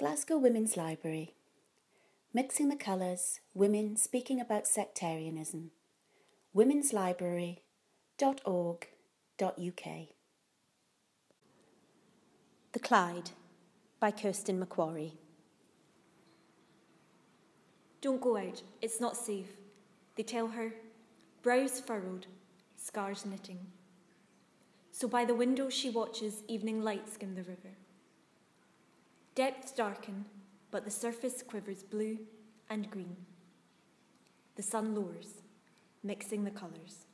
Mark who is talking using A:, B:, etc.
A: Glasgow Women's Library. Mixing the Colours, Women Speaking About Sectarianism. womenslibrary.org.uk. The Clyde by Kirsten Macquarie.
B: Don't go out, it's not safe, they tell her, brows furrowed, scars knitting. So by the window she watches evening light skim the river. Depths darken, but the surface quivers blue and green. The sun lowers, mixing the colours.